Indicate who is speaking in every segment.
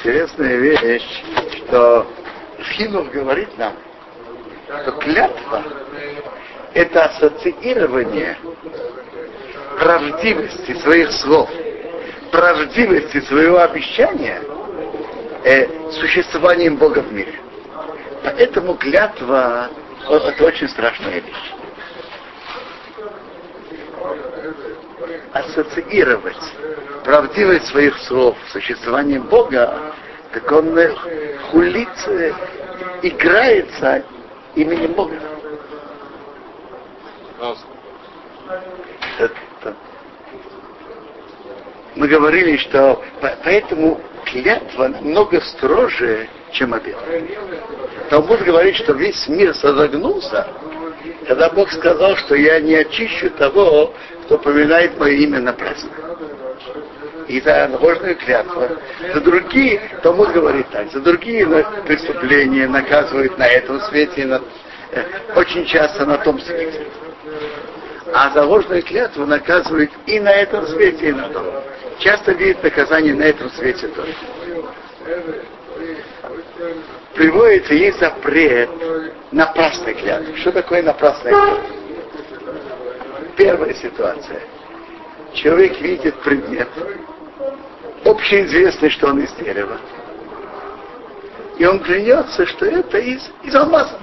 Speaker 1: интересная вещь, что Хинух говорит нам, что клятва – это ассоциирование правдивости своих слов, правдивости своего обещания существованием Бога в мире. Поэтому клятва – это очень страшная вещь. Ассоциировать правдивость своих слов с существованием Бога, так он хулится, играется именем Бога. Мы говорили, что поэтому клятва намного строже, чем обет. Талмуд говорит, что весь мир содрогнулся, когда Бог сказал, что я не очищу того, кто поминает мое имя напрасно. И за ложную клятву. За другие, Талмуд говорит так, за другие преступления наказывают на этом свете, очень часто на том свете. А за ложную клятву наказывают и на этом свете, и на том. Часто видят наказание на этом свете тоже. Приводится, есть запрет напрасной клятвы. Что такое напрасная клятва? Первая ситуация. Человек видит предмет, общеизвестный, что он из дерева. И он клянется, что это из алмаза.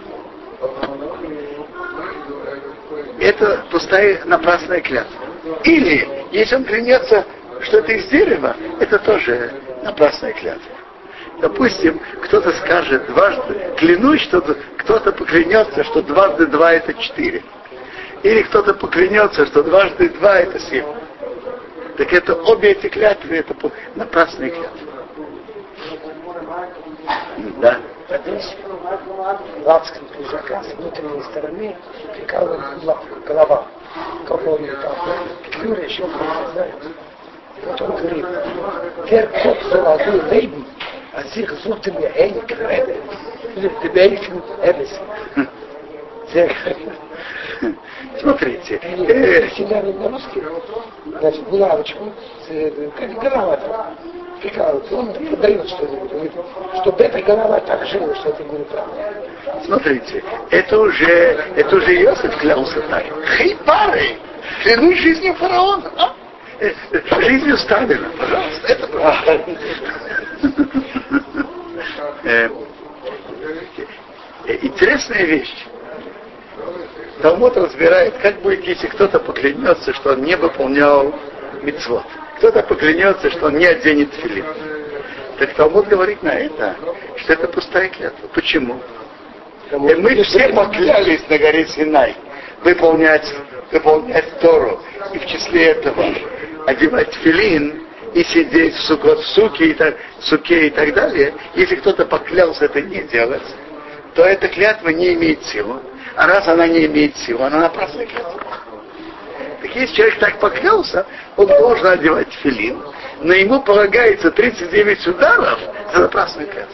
Speaker 1: Это пустая напрасная клятва. Или, если он клянется, что это из дерева, это тоже напрасная клятва. Допустим, кто-то скажет дважды, клянусь, что кто-то поклянется, что дважды два это 4. Или кто-то поклянется, что дважды 2 это 7. Так это обе эти клятвы, это напрасные клятвы. Да.
Speaker 2: Здесь лацкан пиджака с внутренней стороны прикалывает голова. Как он там, петлюра еще не знаю. И вот он говорит, «Вер кот золотой лейбн, а зих зутым я эйник рэбе». «Дебейфин эбес».
Speaker 1: Смотрите.
Speaker 2: Всегда на русский, значит, булавочку, как голова там, прикалывается, он подает что-нибудь, говорит, чтобы эта голова так жила, что это будет правда.
Speaker 1: Смотрите, это уже Иосиф клялся так. Хейпары, клянусь жизнью фараона, а? Жизнью Сталина, пожалуйста, это правда. Интересная вещь. Талмуд разбирает, как будет, если кто-то поклянется, что он не выполнял мицвот. Кто-то поклянется, что он не оденет тфилин. Так Талмуд говорит на это, что это пустая клятва. Почему? Мы все поклялись на горе Синай выполнять Тору. И в числе этого одевать тфилин и сидеть в суке и так далее. Если кто-то поклялся это не делать, то эта клятва не имеет силы. А раз она не имеет силы, она напрасная клятва. Так если человек так поклялся, он должен одевать тфилин, но ему полагается 39 ударов за напрасную клятву.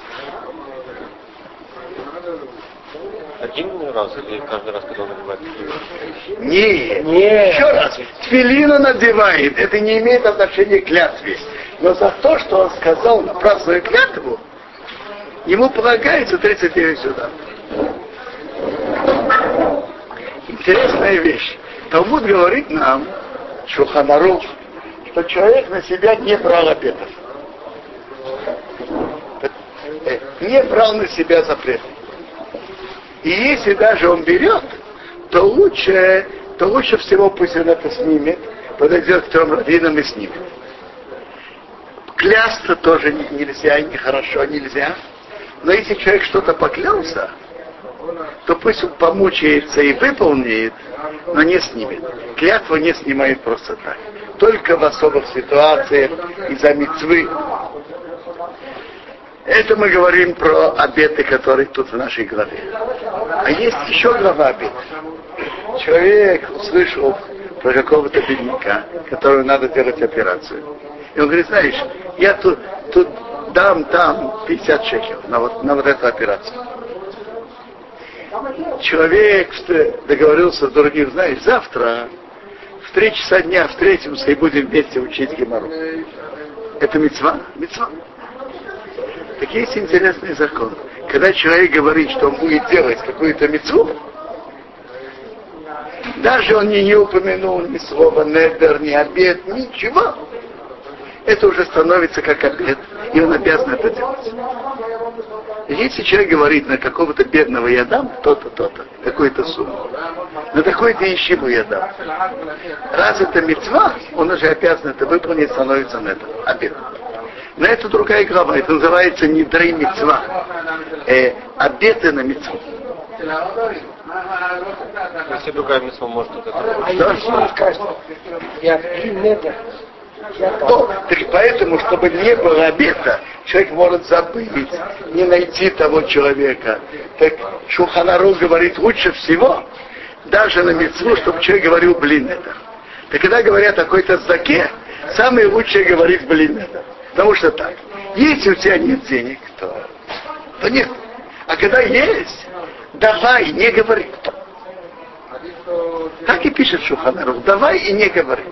Speaker 3: Один раз или каждый раз, когда он надевает тфилин?
Speaker 1: Нет. Еще раз. Тфилин он надевает. Это не имеет отношения к клятве. Но за то, что он сказал напрасную клятву, ему полагается 39 ударов. Интересная вещь. Талмуд говорит нам, Шулхан Арух, что человек на себя не брал обетов. Не брал на себя запреты. И если даже он берет, то лучше всего пусть он это снимет, подойдет к 3 раввинам и снимет. Клясться тоже нельзя, и нехорошо нельзя. Но если человек что-то поклялся, то пусть он помучается и выполнит, но не снимет. Клятву не снимает просто так. Только в особых ситуациях из-за мицвы. Это мы говорим про обеты, которые тут в нашей главе. А есть еще глава обетов. Человек услышал про какого-то бедняка, которому надо делать операцию. И он говорит, знаешь, я тут дам 50 шекелов на вот эту операцию. Человек договорился с другим, знаешь, завтра в 3 часа дня встретимся и будем вместе учить геморрой. Это мицва? Мицва. есть интересный закон. Когда человек говорит, что он будет делать какую-то мицву, даже он не упомянул ни слова недер, ни обет, ничего, это уже становится как обет, и он обязан это делать. Если человек говорит на какого-то бедного я дам то-то, то-то, какую-то сумму, на такой-то ищиму я дам. Раз это мицва, он уже обязан это выполнить, становится на это обет. Но это другая глава, это называется недрей мицва, обеты на мицву.
Speaker 3: Если другая мицва может это делать.
Speaker 2: А если он скажет, я недер,
Speaker 1: Так поэтому, чтобы не было обета, человек может забыть, не найти того человека. Так Шулхан Арух говорит, лучше всего, даже на мицву, чтобы человек говорил блин это. Так когда говорят о какой-то заке, самое лучшее говорить блин это. Потому что так, если у тебя нет денег, то нет. А когда есть, давай, не говори. Так и пишет Шулхан Арух, давай и не говори.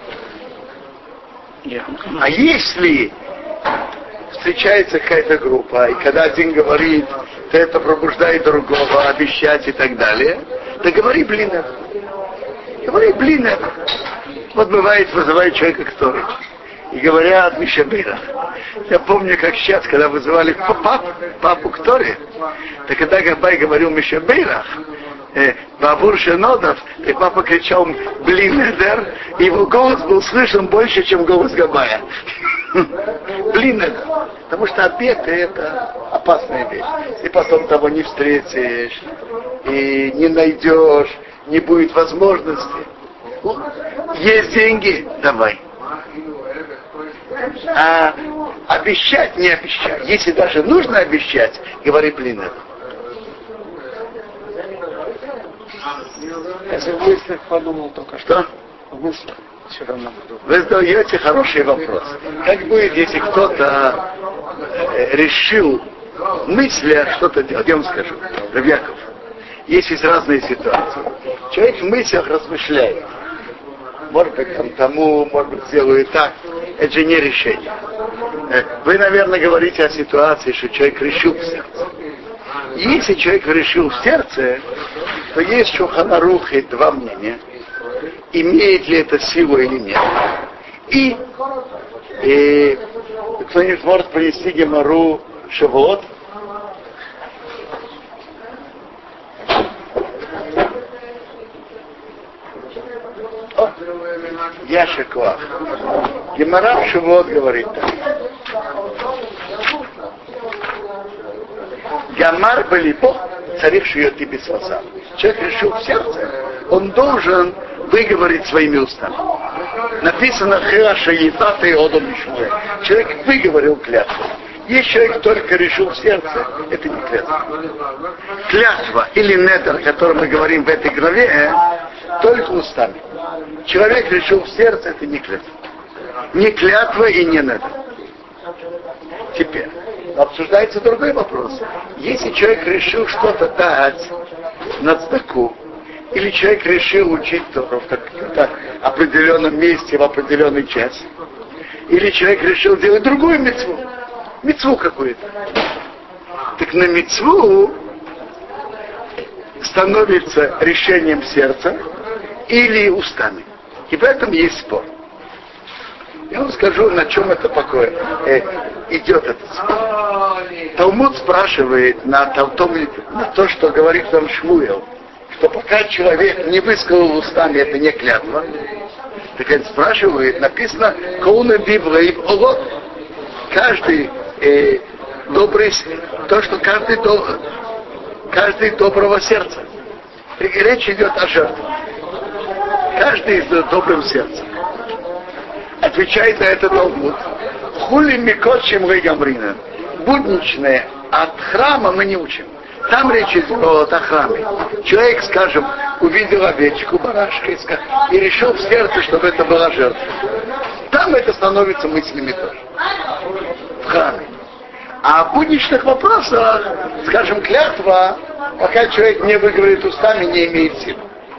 Speaker 1: А если встречается какая-то группа, и когда один говорит, то это пробуждает другого, обещать и так далее, то говори блин это. Говори блин это. Вот бывает, вызывает человека к Торе. И говорят Мишабейрах. Я помню, как сейчас, когда вызывали папу к Торе, то когда Габай говорил Мишабейрах, Бабур Шенодов, и папа кричал блин эдер, и его голос был слышен больше, чем голос Габая. Блин эдер. Потому что обеты это опасная вещь. И потом того не встретишь, и не найдешь, не будет возможности. Есть деньги, давай. А обещать не обещай. Если даже нужно обещать, говори блин эдер.
Speaker 2: Я в мыслях подумал только
Speaker 1: что.
Speaker 2: В мыслях все равно подумал.
Speaker 1: Вы задаете хороший вопрос. Как будет, если кто-то решил мысли что-то делать? Я вам скажу, Рав Яков, есть разные ситуации. Человек в мыслях размышляет. Может быть, тому, может быть, сделаю так. Это же не решение. Вы, наверное, говорите о ситуации, что человек решил в сердце. Если человек решил в сердце, то есть Шулхан Арух и два мнения. Имеет ли это силу или нет. И кто-нибудь может принести Гемару Шавуот? Яшекуах. Гемара Шавуот говорит так. Гамар Балибо, царев шует и без фаса. Человек решил в сердце, он должен выговорить своими устами. Написано Хераша Ефата и Одом Мишмуэ. Человек выговорил клятву. Если человек только решил в сердце, это не клятва. Клятва или недер, о котором мы говорим в этой главе, только устами. Человек решил в сердце, это не клятва. Не клятва и не недер. Теперь обсуждается другой вопрос. Если человек решил что-то дать на цдаку, или человек решил учить Тору в каком-то определенном месте, в определенный час, или человек решил делать другую мицву, мицву какую-то, так на мицву становится решением сердца или устами. И в этом есть спор. Я вам скажу, на чем это такое идет этот спор. Талмуд спрашивает на то, что говорит там Шмуэл, что пока человек не высказал устами, это не клятва. Так он спрашивает, написано «Коуна Библей Олот». Каждый добрый, то, что каждый доброго сердца. И речь идет о жертве. Каждый с добрым сердцем. Отвечает на это Талмуд. Хули микотчим гамрина. Будничное от храма мы не учим. Там речь идет о храме. Человек, скажем, увидел овечку, барашка и решил в сердце, чтобы это была жертва. Там это становится мыслями тоже. В храме. А в будничных вопросах, скажем, клятва, пока человек не выговорит устами, не имеет силы.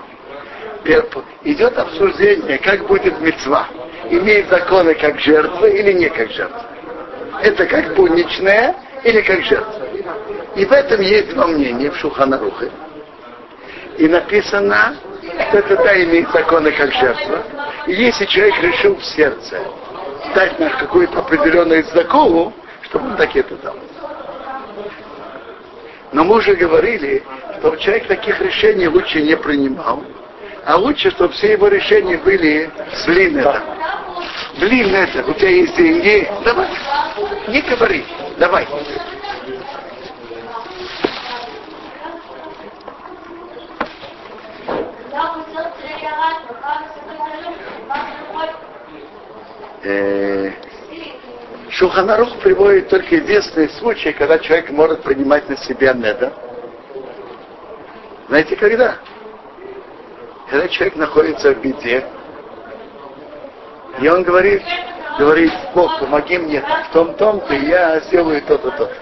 Speaker 1: Идет обсуждение, как будет мицва. Имеет законы как жертва или не как жертва. Это как будничное или как жертва. И в этом есть два мнения в Шулхан Арухе. И написано, что это да, имеет законы как жертва. И если человек решил в сердце дать на какую-то определенную закову, чтобы он так это дал. Но мы уже говорили, что человек таких решений лучше не принимал, а лучше, чтобы все его решения были блин это. Блин это, у тебя есть деньги, давай, не говори, давай. Шулхан Арух приводит только единственный случай, когда человек может принимать на себя недер. Знаете, когда? Когда человек находится в беде, и он говорит, Бог, помоги мне в том-то, и я сделаю то-то, то-то.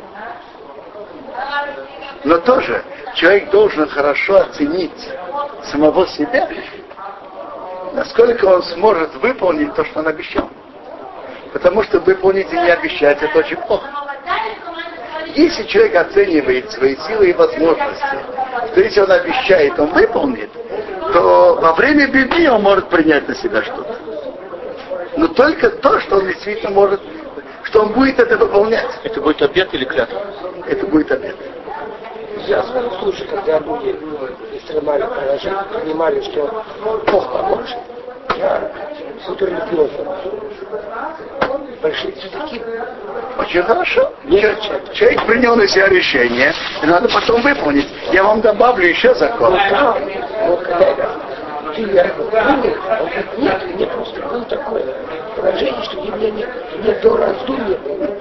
Speaker 1: Но тоже человек должен хорошо оценить самого себя, насколько он сможет выполнить то, что он обещал. Потому что выполнить и не обещать, это очень плохо. Если человек оценивает свои силы и возможности, то если он обещает, он выполнит, то во время беды он может принять на себя что-то. Но только то, что он действительно может, что он будет это выполнять.
Speaker 3: Это будет обет или клятва?
Speaker 1: Это будет обет.
Speaker 2: Я знаю случай, когда люди экстремально понимали, что Бог поможет. Я футурный философ. Большие все-таки.
Speaker 1: Очень хорошо. Человек принял на себя решение, и надо потом выполнить. Я вам добавлю еще закон.
Speaker 2: Вот когда ты я принял, он говорит, нет, мне просто было такое положение, что мне до раздумья было.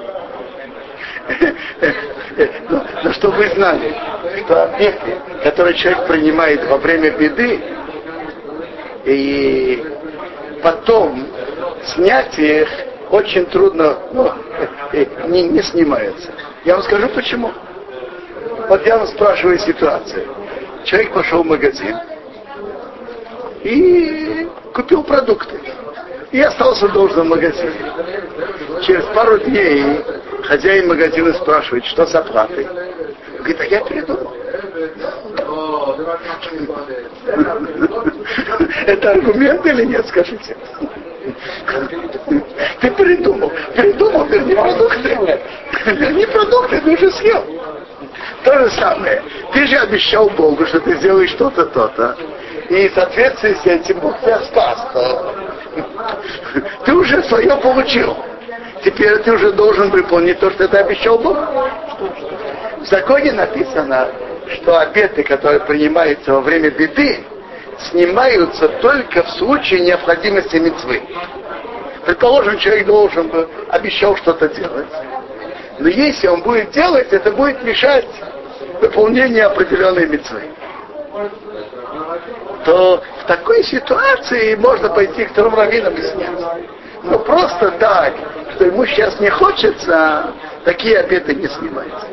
Speaker 1: Но чтобы вы знали, что обеты, которые человек принимает во время беды, и потом снять их очень трудно, не снимаются. Я вам скажу почему. Вот я вам спрашиваю ситуацию. Человек пошел в магазин и купил продукты. И остался должен в магазине. Через пару дней хозяин магазина спрашивает, что с оплатой. Говорит, а я передумал. Это аргумент или нет, скажите? Ты передумал, верни продукты. Верни продукты, ты уже съел. То же самое. Ты же обещал Богу, что ты сделаешь что-то, то-то. И в соответствии с этим Бог тебя спас. Ты уже свое получил. Теперь ты уже должен выполнить то, что ты обещал Богу. В законе написано, что обеты, которые принимаются во время беды, снимаются только в случае необходимости мицвы. Предположим, человек обещал что-то делать. Но если он будет делать, это будет мешать выполнению определенной мицвы. То в такой ситуации можно пойти к 3 раввинам и снять. Но просто так, что ему сейчас не хочется, такие обеты не снимаются.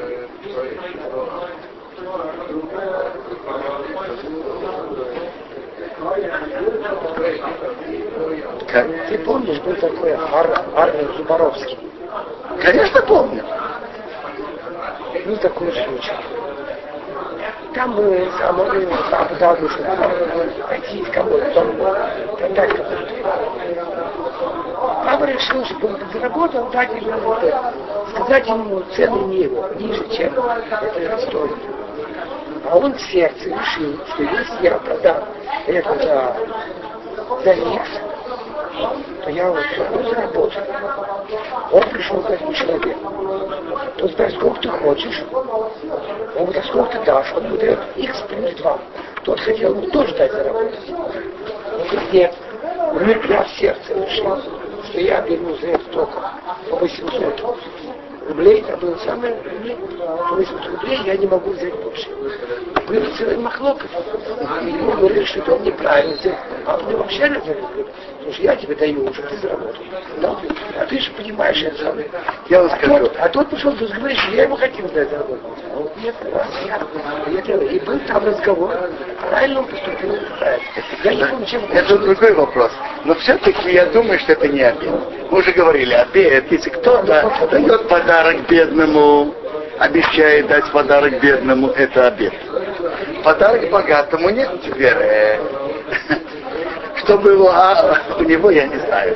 Speaker 2: Как? Ты помнишь, был такой Армен Зубаровский?
Speaker 1: Конечно, помню.
Speaker 2: Был такой случай. Там мы оправдали, что пойти к кому-то, продать кому-то. Папа решил, что он заработал, дать ему сказать ему цену ниже, чем это стоит. А он в сердце решил, что если я продам это за X, то я вот заработаю. Он пришел к этому человеку. Тот спрашивает, сколько ты хочешь? Он говорит, а сколько ты дашь? Он говорит, X плюс 2. Тот хотел ему тоже дать заработать. Он говорит, нет. Я в сердце решил, что я беру за это только по 800 рублей. Это было самое рублей. По 800 рублей я не могу взять больше. Был целый махлокот. И ему говорили, что он неправильно сделал. А он вообще разорил. Слушай, я тебе даю, чтобы ты заработал. Да? А ты же понимаешь, это самое.
Speaker 1: Я вам скажу.
Speaker 2: А тот пришел, ты говоришь, я ему хотел дать заработать. А вот нет, я делаю. И был там разговор. Правильно он поступил, правильно. Я не помню, чем
Speaker 1: это другой вопрос. Но все-таки я думаю, что это не обед. Мы уже говорили, обед, если кто-то дает подарок бедному, обещает дать подарок бедному, это обед. Подарок богатому нет теперь. Что было у него, я не знаю.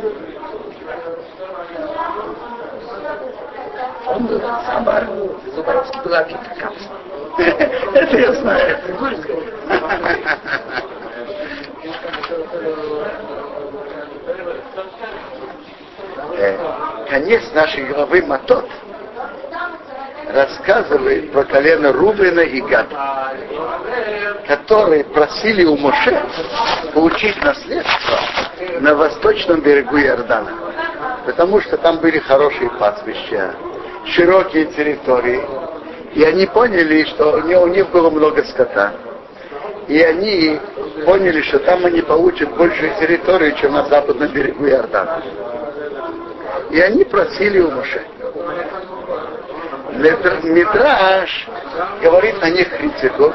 Speaker 2: Он был самар, Зубаревский была
Speaker 1: Это я знаю. Конец нашей главы Матот рассказывает про колено Рувена и Гада, которые просили у Моше получить наследство на восточном берегу Иордана, потому что там были хорошие пастбища, широкие территории, и они поняли, что у них было много скота, и они поняли, что там они получат большую территорию, чем на западном берегу Иордана. И они просили у Моше. Мидраш говорит на них критику,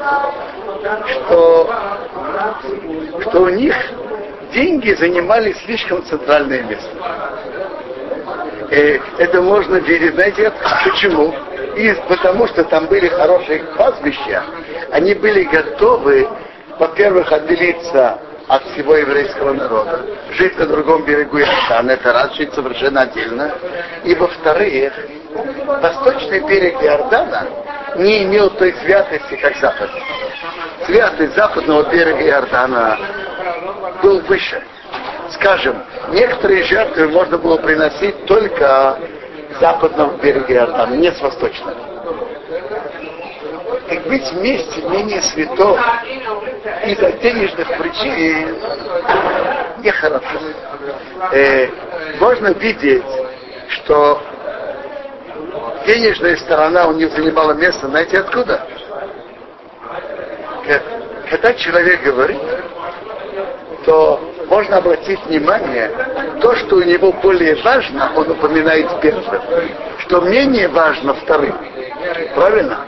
Speaker 1: что у них деньги занимали слишком центральное место. Это можно видеть, знаете, почему? Потому что там были хорошие пастбища, они были готовы, во-первых, отделиться от всего еврейского народа, жить на другом берегу Иордана, это раз, жить совершенно отдельно. И во-вторых, восточный берег Иордана не имел той святости, как западный. Святость западного берега Иордана был выше. Скажем, некоторые жертвы можно было приносить только с западного берега Иордана, не с восточного. Так быть вместе менее святого из-за денежных причин нехорошо. Можно видеть, что денежная сторона у них занимала место, знаете откуда? Когда человек говорит, то можно обратить внимание, то, что у него более важно, он упоминает первым, что менее важно вторым. Правильно?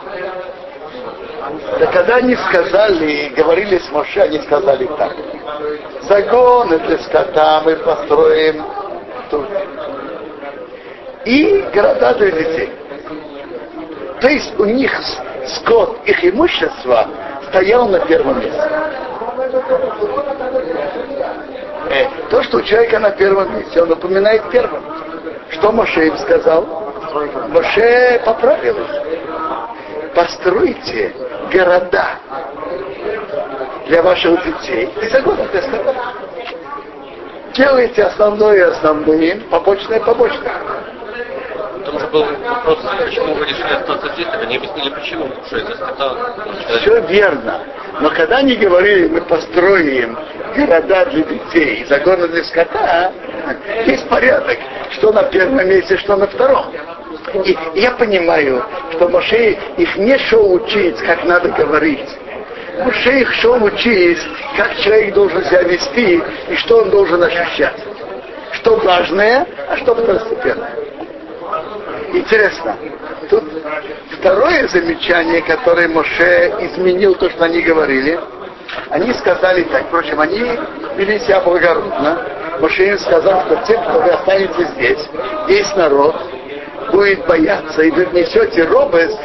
Speaker 1: Да когда они сказали, говорили с Моше, они сказали так: загоны для скота мы построим тут. И города для детей. То есть у них скот, их имущество стоял на первом месте. То, что у человека на первом месте, он упоминает первым. Что Моше им сказал? Моше поправил их. Постройте города для ваших детей и загоны для скота. Делайте основное основным, побочное побочное.
Speaker 3: Там же был вопрос, почему вы решили остаться здесь, так они объяснили, почему, что из-за скота.
Speaker 1: Все верно. Но когда они говорили, мы построим города для детей и загоны для скота, есть порядок, что на первом месте, что на втором. И я понимаю, что Моше их не шел учить, как надо говорить. Моше их шел учить, как человек должен себя вести и что он должен ощущать. Что важное, а что второстепенное. Интересно. Тут второе замечание, которое Моше изменил то, что они говорили. Они сказали так, впрочем, они вели себя благородно. Моше им сказал, что те, кто вы останетесь здесь, весь народ будет бояться, и вы внесете робость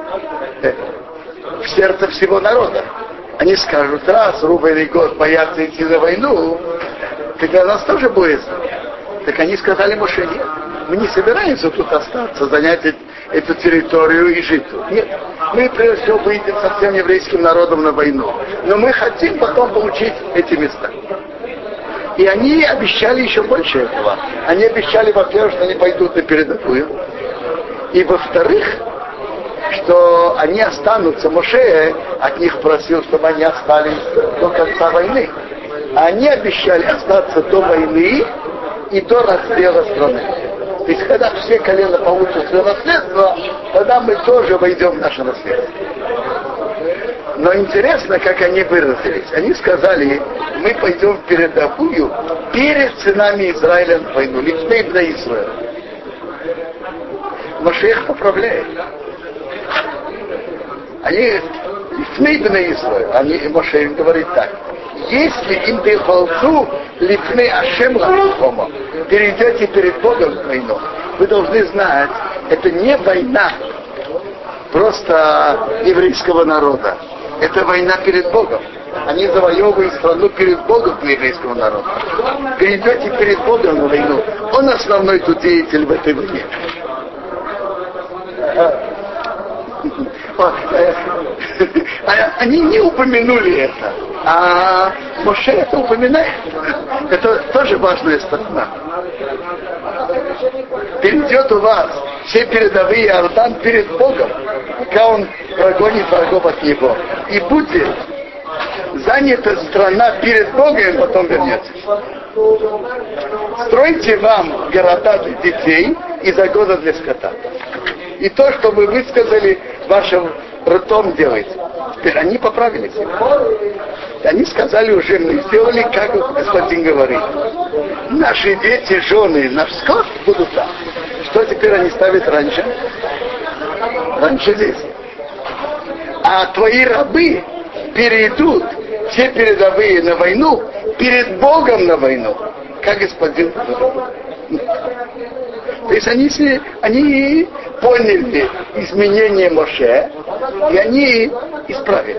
Speaker 1: в сердце всего народа. Они скажут, раз Рувен и Гад боятся идти на войну, тогда нас тоже боязно. Так они сказали Моше: нет, мы не собираемся тут остаться, занять эту территорию и жить тут. Нет, мы прежде всего выйдем со всем еврейским народом на войну. Но мы хотим потом получить эти места. И они обещали еще больше этого. Они обещали, во-первых, что они пойдут на передовую. И во-вторых, что они останутся. Моше от них просил, чтобы они остались до конца войны. А они обещали остаться до войны и до раздела страны. То есть, когда все колена получат свое наследство, тогда мы тоже войдем в наше наследство. Но интересно, как они выразились. Они сказали, мы пойдем в передовую перед сынами Израиля на войну. Лифней бней Израиля. Машиах поправляет. Они лифней бней Израиля. Машиах говорит так. Если им дехолцу лифней Ашем лахома, перейдете перед Богом в войну, вы должны знать, это не война просто еврейского народа. Это война перед Богом. Они завоевывают страну перед Богом для еврейского народа. Перейдете перед Богом на войну. Он основной тут деятель в этой войне. Они не упомянули это, а Моше это упоминает. Это тоже важная сторона. Перейдет у вас все передовые Иордан перед Богом, пока он прогонит врагов от него. И будет занята страна перед Богом, и потом вернетесь. Стройте вам города для детей и загоны для скота. И то, что вы высказали, вашим ртом делайте. Теперь они поправились. Они сказали уже, мы сделали, как господин говорит. Наши дети, жены, наш скот будут там. Что теперь они ставят раньше? Раньше здесь. А твои рабы перейдут все передовые на войну, перед Богом на войну. Как господин говорит. То есть они поняли изменение Моше, и они исправили.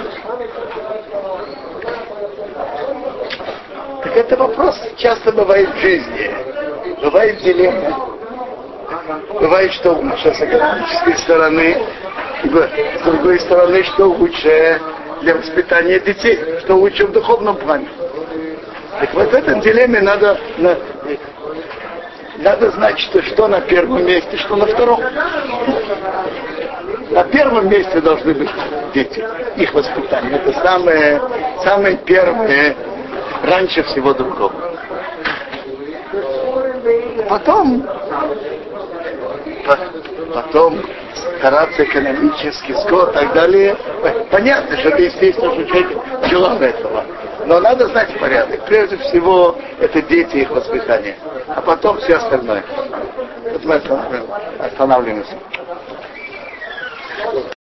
Speaker 1: Так это вопрос часто бывает в жизни. Бывает дилемма. Бывает, что лучше с экономической стороны, с другой стороны, что лучше для воспитания детей, что лучше в духовном плане. Так вот в этом дилемме надо знать, что на первом месте, что на втором. На первом месте должны быть дети, их воспитание. Это самое первое, раньше всего другого. Потом стараться экономически, скот и так далее. Понятно, что это естественно, что человек желал этого. Но надо знать порядок. Прежде всего, это дети, их воспитание. А потом все остальное. Вот мы останавливаемся.